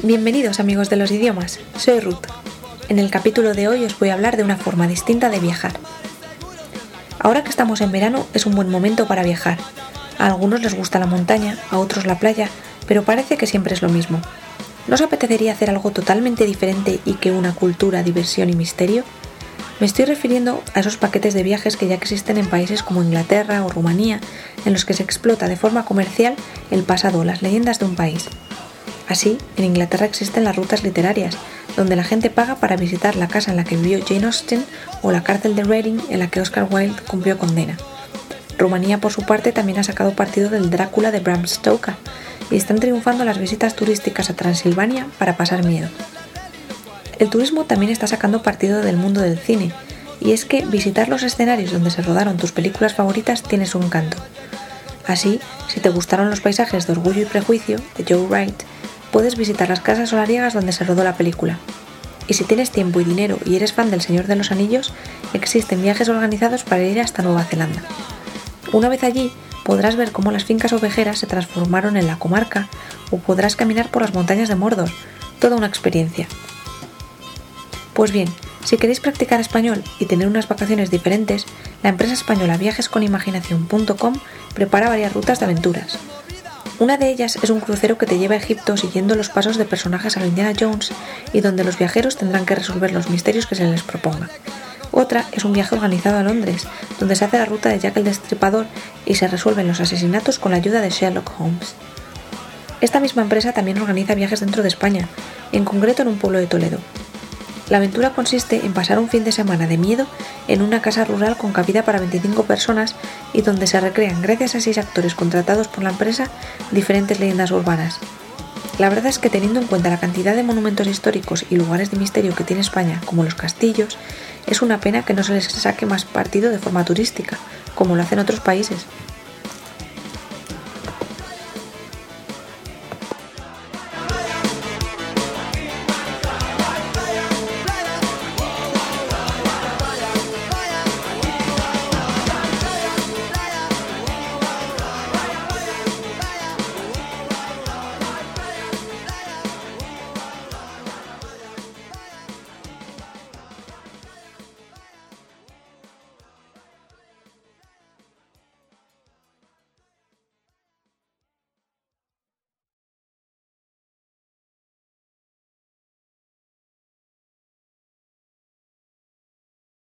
Bienvenidos amigos de los idiomas, soy Ruth. En el capítulo de hoy os voy a hablar de una forma distinta de viajar. Ahora que estamos en verano es un buen momento para viajar. A algunos les gusta la montaña, a otros la playa, pero parece que siempre es lo mismo. ¿No os apetecería hacer algo totalmente diferente y que una cultura, diversión y misterio? Me estoy refiriendo a esos paquetes de viajes que ya existen en países como Inglaterra o Rumanía, en los que se explota de forma comercial el pasado o las leyendas de un país. Así, en Inglaterra existen las rutas literarias, donde la gente paga para visitar la casa en la que vivió Jane Austen o la cárcel de Reading en la que Oscar Wilde cumplió condena. Rumanía, por su parte, también ha sacado partido del Drácula de Bram Stoker y están triunfando las visitas turísticas a Transilvania para pasar miedo. El turismo también está sacando partido del mundo del cine, y es que visitar los escenarios donde se rodaron tus películas favoritas tiene su encanto. Así, si te gustaron los paisajes de Orgullo y Prejuicio, de Joe Wright, puedes visitar las casas solariegas donde se rodó la película. Y si tienes tiempo y dinero y eres fan del Señor de los Anillos, existen viajes organizados para ir hasta Nueva Zelanda. Una vez allí, podrás ver cómo las fincas ovejeras se transformaron en la comarca o podrás caminar por las montañas de Mordor, toda una experiencia. Pues bien, si queréis practicar español y tener unas vacaciones diferentes, la empresa española viajesconimaginación.com prepara varias rutas de aventuras. Una de ellas es un crucero que te lleva a Egipto siguiendo los pasos de personajes a lo Indiana Jones y donde los viajeros tendrán que resolver los misterios que se les proponga. Otra es un viaje organizado a Londres, donde se hace la ruta de Jack el Destripador y se resuelven los asesinatos con la ayuda de Sherlock Holmes. Esta misma empresa también organiza viajes dentro de España, en concreto en un pueblo de Toledo. La aventura consiste en pasar un fin de semana de miedo en una casa rural con cabida para 25 personas y donde se recrean, gracias a 6 actores contratados por la empresa, diferentes leyendas urbanas. La verdad es que teniendo en cuenta la cantidad de monumentos históricos y lugares de misterio que tiene España, como los castillos, es una pena que no se les saque más partido de forma turística, como lo hacen otros países.